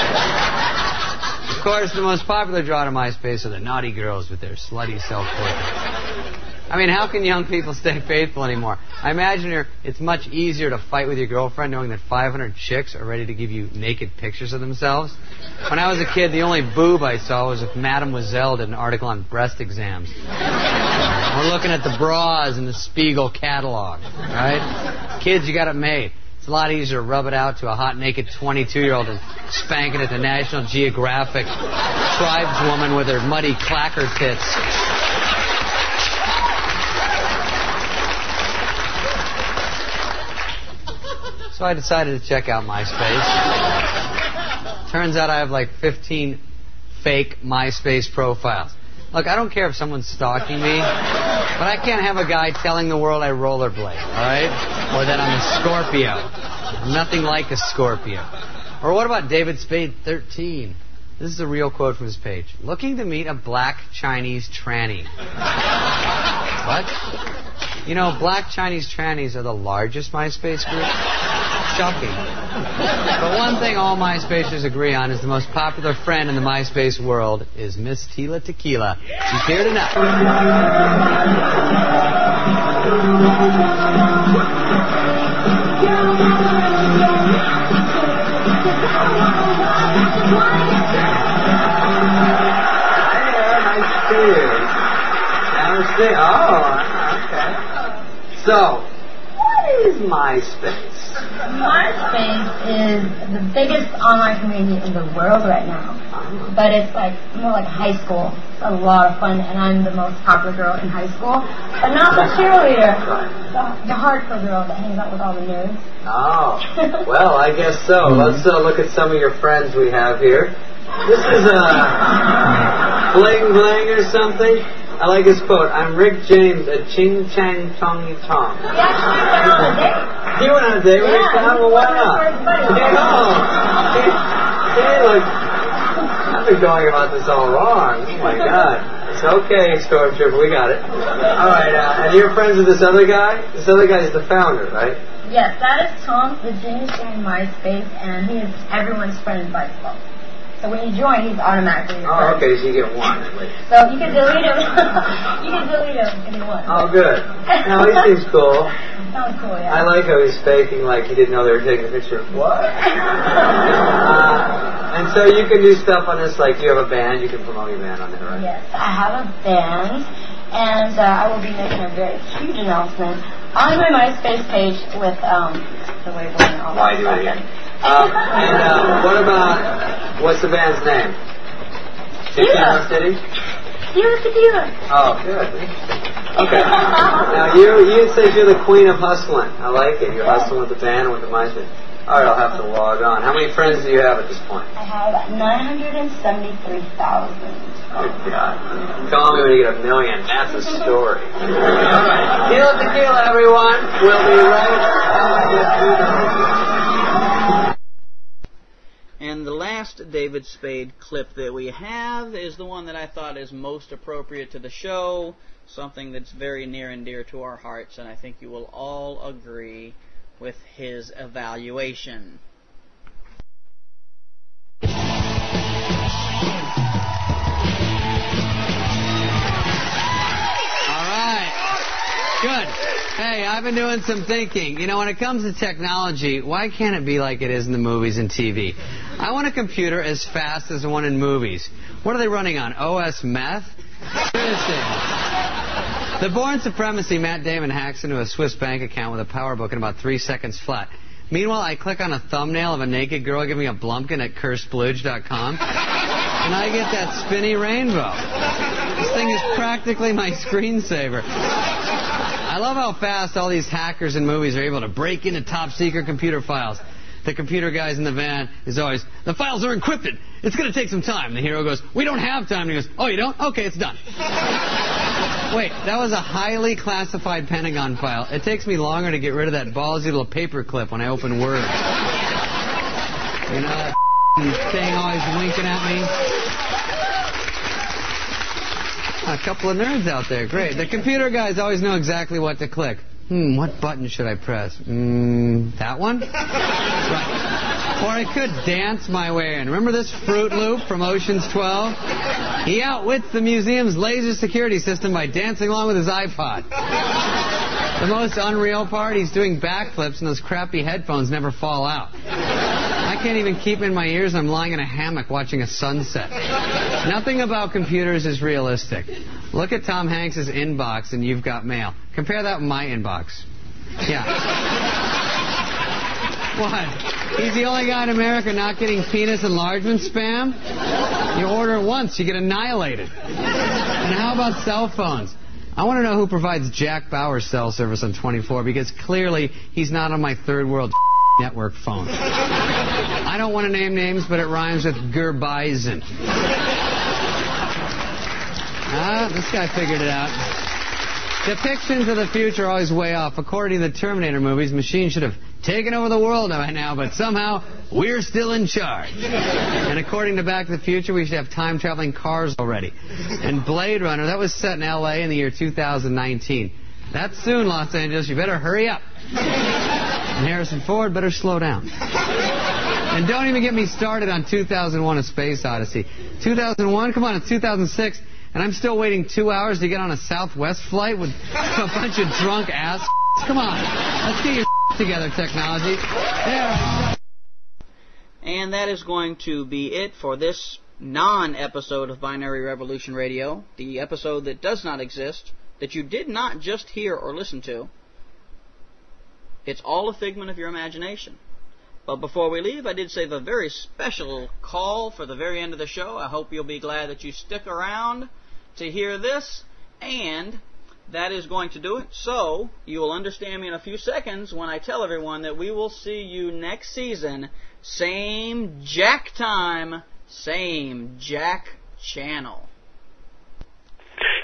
Of course, the most popular draw to MySpace are the naughty girls with their slutty self-portraits. I mean, how can young people stay faithful anymore? I imagine you're, it's much easier to fight with your girlfriend knowing that five hundred chicks are ready to give you naked pictures of themselves. When I was a kid, the only boob I saw was if Mademoiselle did an article on breast exams. We're looking at the bras in the Spiegel catalog, right? Kids, you got it made. It's a lot easier to rub it out to a hot, naked twenty-two-year-old than spanking at the National Geographic tribeswoman with her muddy clacker tits. So I decided to check out MySpace. Turns out I have like fifteen fake MySpace profiles. Look, I don't care if someone's stalking me, but I can't have a guy telling the world I rollerblade, all right? Or that I'm a Scorpio. I'm nothing like a Scorpio. Or what about David Spade thirteen? This is a real quote from his page. Looking to meet a black Chinese tranny. What? You know, black Chinese trannies are the largest MySpace group. Shocking. But one thing all MySpacers agree on is the most popular friend in the MySpace world is Miss Tila Tequila. She's here tonight. Oh, okay. So, what is MySpace? MySpace is the biggest online community in the world right now. But it's like more like high school. It's a lot of fun, and I'm the most popular girl in high school. But not the cheerleader. The, the hardcore girl that hangs out with all the nerds. Oh, well, I guess so. Let's uh, look at some of your friends we have here. This is a... Bling bling or something. I like his quote. I'm Rick James at Ching Chang Tong Tong. Yeah, He went on a date with yeah, his son? Well, why not? No. See, look, I've been going about this all wrong. Oh, my God. It's okay, Stormtrooper, we got it. All right, uh, and you're friends with this other guy? This other guy is the founder, right? Yes, that is Tom, the genius in MySpace, and he is everyone's friend by default. So when you join, he's automatically your Oh, friend. okay, so you get one at least. So you can delete him. You can delete him if you want. Oh, good. No, he seems cool. Sounds cool, yeah. I like how he's faking like he didn't know they were taking a picture. What? uh, and so you can do stuff on this, like you have a band, you can promote your band on there, right? Yes, I have a band, and uh, I will be making a very huge announcement on my MySpace page with um, the label and all Why that do stuff. it again? Um, and uh, what about, what's the band's name? Tequila City? Tequila Tequila. Oh, good. Okay. Now, you you said you're the queen of hustling. I like it. You're hustling with the band and with the MySpace. All right, I'll have to log on. How many friends do you have at this point? I have nine hundred seventy-three thousand. Good God. Call me when you get a million. That's a story. All right. Tequila Tequila, everyone. We'll be right back. And the last David Spade clip that we have is the one that I thought is most appropriate to the show, something that's very near and dear to our hearts, and I think you will all agree with his evaluation. Good. Hey, I've been doing some thinking. You know, when it comes to technology, why can't it be like it is in the movies and T V? I want a computer as fast as the one in movies. What are they running on? O S Meth? Seriously. The Bourne Supremacy, Matt Damon hacks into a Swiss bank account with a power book in about three seconds flat. Meanwhile, I click on a thumbnail of a naked girl giving a blumpkin at curse splooge dot com, and I get that spinny rainbow. This thing is practically my screensaver. I love how fast all these hackers in movies are able to break into top-secret computer files. The computer guys in the van is always, the files are encrypted. It's going to take some time. The hero goes, we don't have time. And he goes, oh, you don't? Okay, it's done. Wait, that was a highly classified Pentagon file. It takes me longer to get rid of that ballsy little paper clip when I open Word. You know, that thing always winking at me. A couple of nerds out there. Great. The computer guys always know exactly what to click. Hmm, what button should I press? Hmm, that one? Right. Or I could dance my way in. Remember this Fruit Loop from Ocean's twelve? He outwits the museum's laser security system by dancing along with his iPod. The most unreal part, he's doing backflips and those crappy headphones never fall out. I can't even keep in my ears. I'm lying in a hammock watching a sunset. Nothing about computers is realistic. Look at Tom Hanks' inbox and You've Got Mail. Compare that with my inbox. Yeah. What? He's the only guy in America not getting penis enlargement spam? You order it once, you get annihilated. And how about cell phones? I want to know who provides Jack Bauer's cell service on twenty-four, because clearly he's not on my third world network phone. I don't want to name names, but it rhymes with Gerbeisen. Ah, this guy figured it out. Depictions of the future are always way off. According to the Terminator movies, machines should have taken over the world by now, but somehow we're still in charge. And according to Back to the Future, we should have time-traveling cars already. And Blade Runner, that was set in L A in the year two thousand nineteen. That's soon, Los Angeles. You better hurry up. And Harrison Ford better slow down. And don't even get me started on two thousand one: A Space Odyssey. two thousand one? Come on, it's two thousand six. And I'm still waiting two hours to get on a Southwest flight with a bunch of drunk ass. Come on. Let's get your together, technology. There. And that is going to be it for this non-episode of Binary Revolution Radio. The episode that does not exist, that you did not just hear or listen to. It's all a figment of your imagination. But before we leave, I did save a very special call for the very end of the show. I hope you'll be glad that you stick around to hear this, and that is going to do it. So, you will understand me in a few seconds when I tell everyone that we will see you next season, same Jack time, same Jack channel.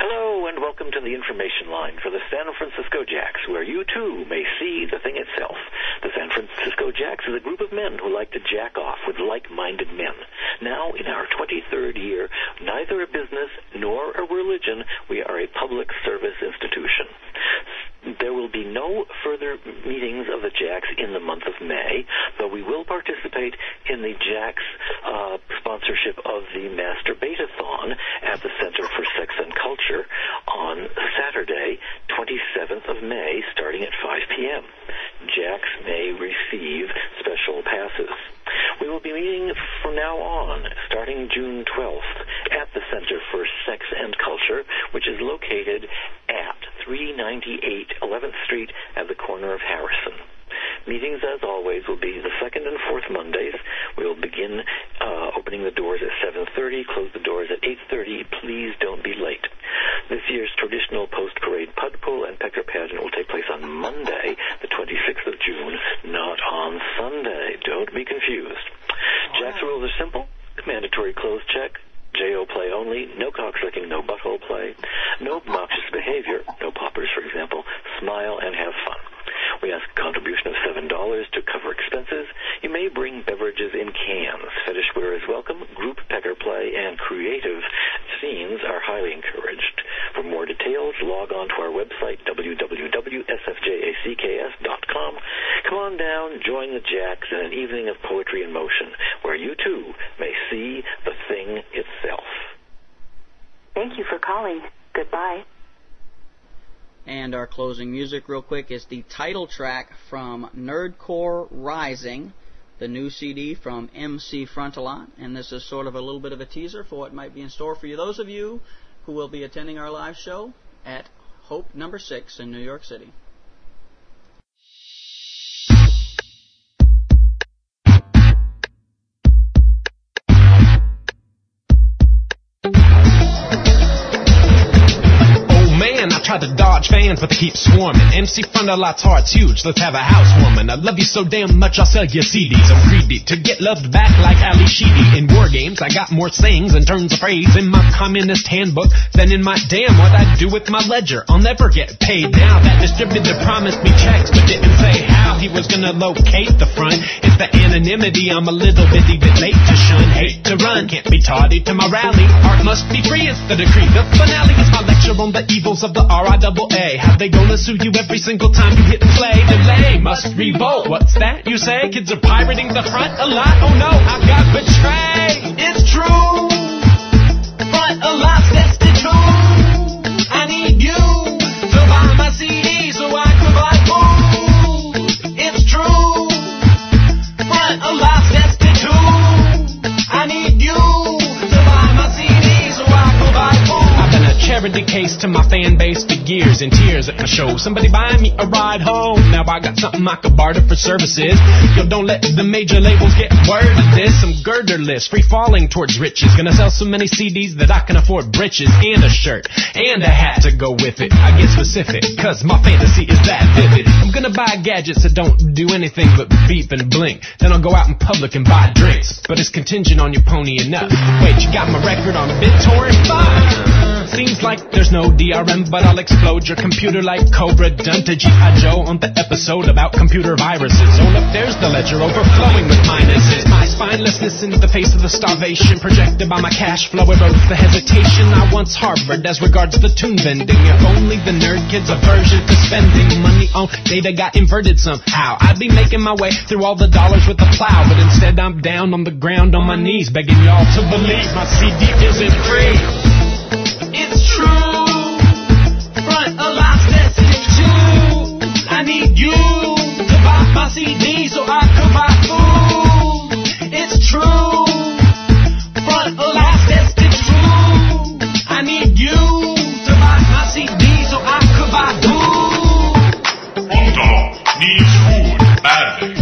Hello and welcome to the information line for the San Francisco Jacks, where you too may see the thing itself. The San Francisco Jacks is a group of men who like to jack off with like-minded men. Now, in our twenty-third year, neither a business nor a religion, we are a public service institution. There will be no further meetings of the Jacks in the month of May, though we will participate in the Jacks uh, sponsorship of the Masturbate-a-thon at the Center for Sex and Culture on Saturday, twenty-seventh of May, starting at five p.m. Jacks may receive special passes. We will be meeting from now on, starting June twelfth, at the Center for Sex and Culture, which is located at three ninety-eight eleventh Street at the corner of Harrison. Meetings, as always, will be the second and fourth Mondays. We will begin uh, opening the doors at seven thirty, close the doors at eight thirty. Please don't be late. This year's traditional post-parade pud pull and pecker pageant will take place on Monday, the twenty-sixth of June, not on Sunday. Don't be confused. Jack's rules are simple. Mandatory clothes check. J O play only, no cocksucking, no butthole play, no obnoxious behavior, no poppers, for example. Smile and have fun. We ask a contribution of seven dollars to cover expenses. You may bring beverages in cans. Fetish wear is welcome. Group pecker play and creative scenes are highly encouraged. For more details, log on to our website, w w w dot s f j a c k s dot com. Come on down, join the Jacks in an evening of poetry in motion, where you too may see the thing itself. Thank you for calling. Goodbye. And our closing music, real quick, is the title track from Nerdcore Rising, the new C D from M C Frontalot. And this is sort of a little bit of a teaser for what might be in store for you. Those of you who will be attending our live show at Hope Number Six in New York City. Try to dodge fans, but they keep swarming. M C Frontalot's heart's huge, let's have a housewarming. I love you so damn much, I'll sell you C Ds. I'm greedy to get loved back like Ali Sheedy. In war games, I got more sayings and turns of phrase in my communist handbook than in my damn what I do with my ledger. I'll never get paid now. That distributor promised me checks, but didn't say how he was gonna locate the front. It's the anonymity I'm a little bitty bit late to shun. Hate to run, can't be tardy to my rally. Art must be free, it's the decree. The finale is my lecture on the evils of the R I double A. How they gonna sue you every single time you hit play? Delay must revolt. What's that you say? Kids are pirating the front a lot? Oh no, I got betrayed. It's true. Front a lot, that's the truth. I need you to buy my C D so I can buy food. It's true. Front a lot, that's the truth. I need you to buy my C D so I can buy food. I've been a charity case to my fan base for years, in tears at my show. Somebody buy me a ride home. Now I got something I could barter for services. Yo, don't let the major labels get word of this. I'm girderless, free falling towards riches. Gonna sell so many C Ds that I can afford britches and a shirt and a hat to go with it. I get specific, cause my fantasy is that vivid. I'm gonna buy gadgets that don't do anything but beep and blink. Then I'll go out in public and buy drinks, but it's contingent on your pony enough. Wait, you got my record on BitTorrent? Fine. Seems like there's no D R M, but I'll explode your computer like Cobra done to G I. Joe on the episode about computer viruses. Hold up, there's the ledger overflowing with minuses. My spinelessness in the face of the starvation projected by my cash flow evokes the hesitation I once harbored as regards the tune vending. If only the nerd kid's aversion to spending money on data got inverted somehow, I'd be making my way through all the dollars with a plow. But instead I'm down on the ground on my knees begging y'all to believe my C D isn't free. It's true. Front a lot, that's it too. I need you to buy my C D so I can buy food. It's true. Front a lot, that's it true. I need you to buy my C D so I can buy food. Frontalot needs food badly.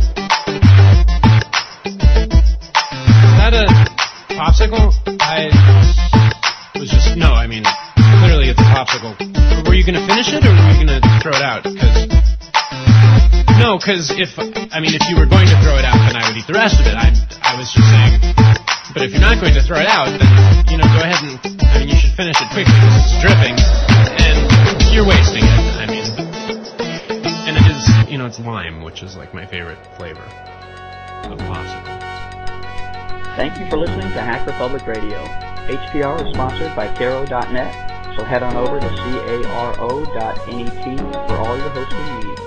Is that a popsicle? I was just, no, I mean, clearly it's a popsicle. Were you going to finish it, or were you going to throw it out? Cause, no, because if, I mean, if you were going to throw it out, then I would eat the rest of it. I, I was just saying, but But if you're not going to throw it out, then, you know, go ahead and, I mean, you should finish it quickly because it's dripping, and you're wasting it. I mean, and it is, you know, it's lime, which is like my favorite flavor of popsicle. Thank you for listening to Hack Republic Radio. H P R is sponsored by Caro dot net, so head on over to caro dot net for all your hosting needs.